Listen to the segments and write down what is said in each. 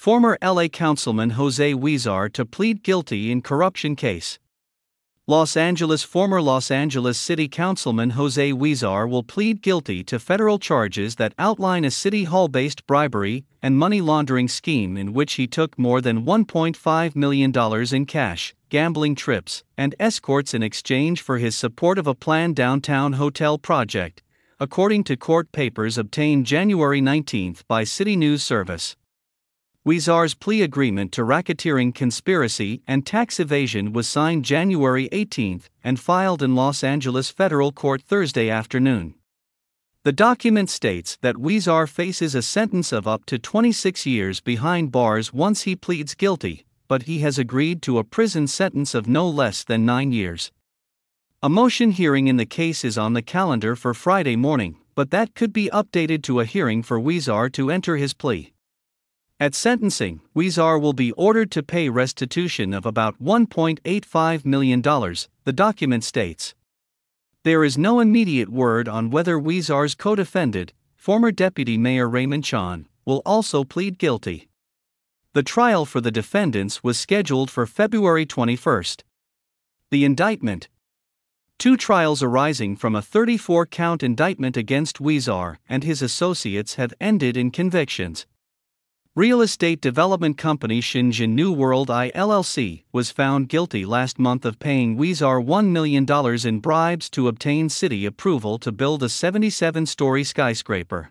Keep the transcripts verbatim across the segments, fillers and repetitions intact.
former L A Councilman Jose Huizar to plead guilty in corruption case. Los Angeles Former Los Angeles City Councilman Jose Huizar will plead guilty to federal charges that outline a City Hall-based bribery and money laundering scheme in which he took more than one point five million dollars in cash, gambling trips, and escorts in exchange for his support of a planned downtown hotel project, according to court papers obtained January nineteenth by City News Service. Huizar's plea agreement to racketeering conspiracy and tax evasion was signed January eighteenth and filed in Los Angeles federal court Thursday afternoon. The document states that Huizar faces a sentence of up to twenty-six years behind bars once he pleads guilty, but he has agreed to a prison sentence of no less than nine years. A motion hearing in the case is on the calendar for Friday morning, but that could be updated to a hearing for Huizar to enter his plea. At sentencing, Huizar will be ordered to pay restitution of about one point eight five million dollars, the document states. There is no immediate word on whether Huizar's co-defendant, former Deputy Mayor Raymond Chan, will also plead guilty. The trial for the defendants was scheduled for February twenty-first. The indictment. Two trials arising from a thirty-four count indictment against Huizar and his associates have ended in convictions. Real estate development company Shenzhen New World I L L C was found guilty last month of paying Huizar one million dollars in bribes to obtain city approval to build a seventy-seven story skyscraper.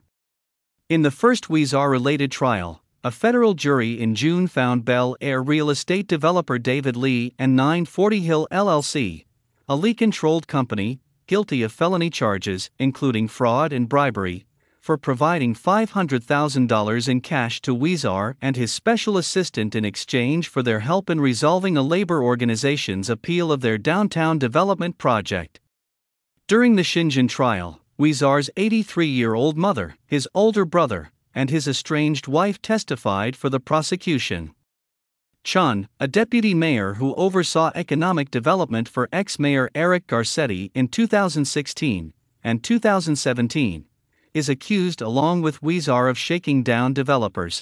In the first Huizar-related trial, a federal jury in June found Bel Air real estate developer David Lee and nine forty Hill L L C, a Lee-controlled company, guilty of felony charges including fraud and bribery, for providing five hundred thousand dollars in cash to Huizar and his special assistant in exchange for their help in resolving a labor organization's appeal of their downtown development project. During the Shenzhen trial, Huizar's eighty-three-year-old mother, his older brother, and his estranged wife testified for the prosecution. Chan, a deputy mayor who oversaw economic development for ex-mayor Eric Garcetti in two thousand sixteen and two thousand seventeen, is accused along with Huizar of shaking down developers.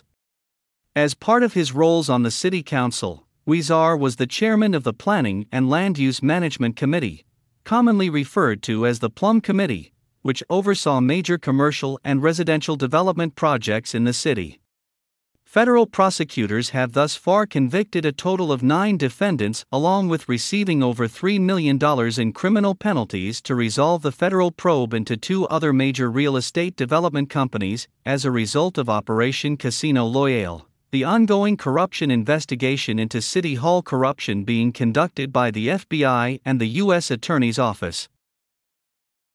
As part of his roles on the city council, Huizar was the chairman of the Planning and Land Use Management Committee, commonly referred to as the Plum Committee, which oversaw major commercial and residential development projects in the city. Federal prosecutors have thus far convicted a total of nine defendants, along with receiving over three million dollars in criminal penalties to resolve the federal probe into two other major real estate development companies as a result of Operation Casino Loyale, the ongoing corruption investigation into City Hall corruption being conducted by the F B I and the U S Attorney's Office.